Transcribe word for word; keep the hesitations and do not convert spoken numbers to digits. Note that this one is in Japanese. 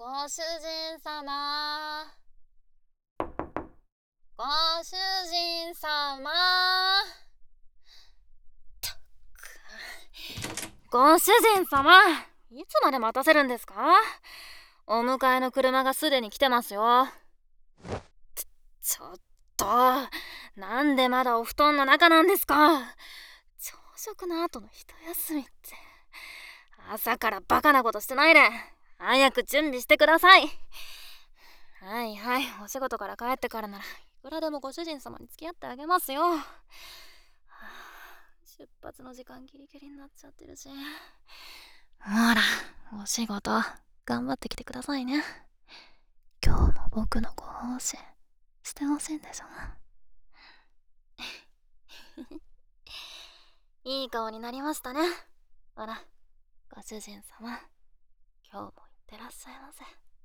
ご主人様、ご主人様。ご主人様、いつまで待たせるんですか？お迎えの車がすでに来てますよ。ち、ちょっと、なんでまだお布団の中なんですか？朝食の後の一休みって。朝からバカなことしてないで、早く準備してください。はいはい、お仕事から帰ってからならいくらでもご主人様に付き合ってあげますよ。はあ、出発の時間ギリギリになっちゃってるし。ほら、お仕事頑張ってきてくださいね。今日も僕のご奉仕してほしいんでしょ？いい顔になりましたね。ほら、ご主人様、今日もいってらっしゃいませ。